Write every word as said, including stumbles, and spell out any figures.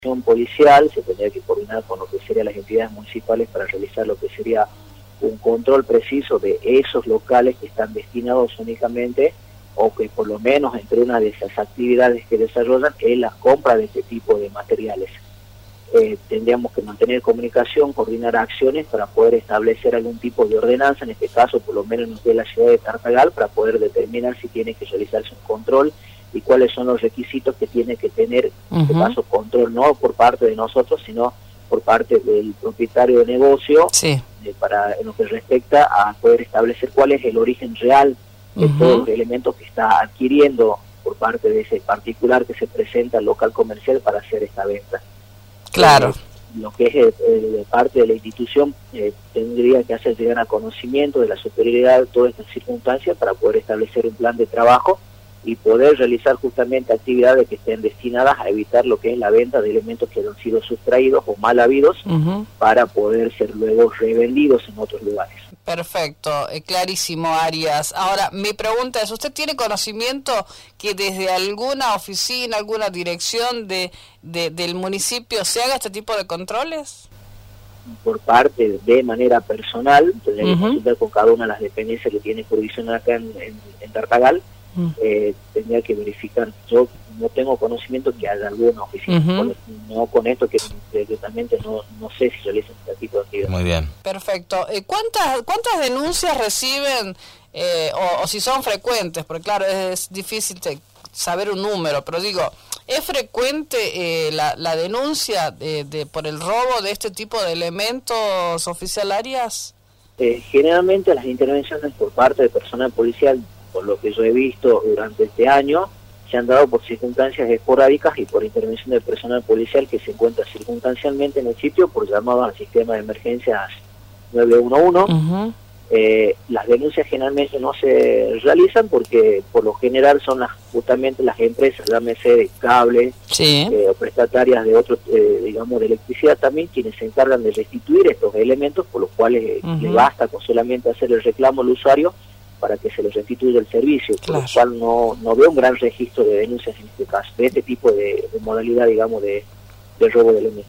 policial se tendría que coordinar con lo que serían las entidades municipales para realizar lo que sería un control preciso de esos locales que están destinados únicamente, o que por lo menos entre una de esas actividades que desarrollan es la compra de este tipo de materiales. Eh, tendríamos que mantener comunicación, coordinar acciones para poder establecer algún tipo de ordenanza, en este caso por lo menos en la ciudad de Tartagal, para poder determinar si tiene que realizarse un control y cuáles son los requisitos que tiene que tener, uh-huh. en este caso, control no por parte de nosotros, sino por parte del propietario de negocio, sí. eh, para en lo que respecta a poder establecer cuál es el origen real de uh-huh. todos los elementos que está adquiriendo por parte de ese particular que se presenta al local comercial para hacer esta venta. Claro. Eh, lo que es eh, de parte de la institución eh, tendría que hacer llegar a conocimiento de la superioridad de todas estas circunstancias para poder establecer un plan de trabajo y poder realizar justamente actividades que estén destinadas a evitar lo que es la venta de elementos que han sido sustraídos o mal habidos uh-huh. para poder ser luego revendidos en otros lugares. Perfecto, eh, clarísimo, Arias. Ahora, mi pregunta es, ¿usted tiene conocimiento que desde alguna oficina, alguna dirección de, de del municipio se haga este tipo de controles? Por parte de manera personal, tendría que uh-huh. consultar con cada una de las dependencias que tiene jurisdicción acá en, en, en Tartagal. Uh-huh. Eh, tendría que verificar. Yo no tengo conocimiento que haya alguna oficina, uh-huh. con, no con esto que directamente no, no sé si realizan este tipo de actividades. Muy bien. Perfecto. Eh, ¿Cuántas cuántas denuncias reciben eh, o, o si son frecuentes? Porque claro, es difícil te, saber un número, pero digo, ¿es frecuente eh, la, la denuncia de, de por el robo de este tipo de elementos, oficial Arias? Eh, generalmente las intervenciones por parte de personal policial, por lo que yo he visto durante este año, se han dado por circunstancias esporádicas y por intervención del personal policial que se encuentra circunstancialmente en el sitio por llamado al sistema de emergencias nueve uno uno. Uh-huh. Eh, las denuncias generalmente no se realizan porque por lo general son las justamente las empresas, llámese de cable, sí. eh, o prestatarias de otro, eh, digamos, de electricidad también, quienes se encargan de restituir estos elementos, por los cuales uh-huh. le basta con solamente hacer el reclamo al usuario para que se les restituya el servicio, claro. Por lo cual no, no veo un gran registro de denuncias en este caso, de este tipo de, de modalidad, digamos, de, de robo de elementos.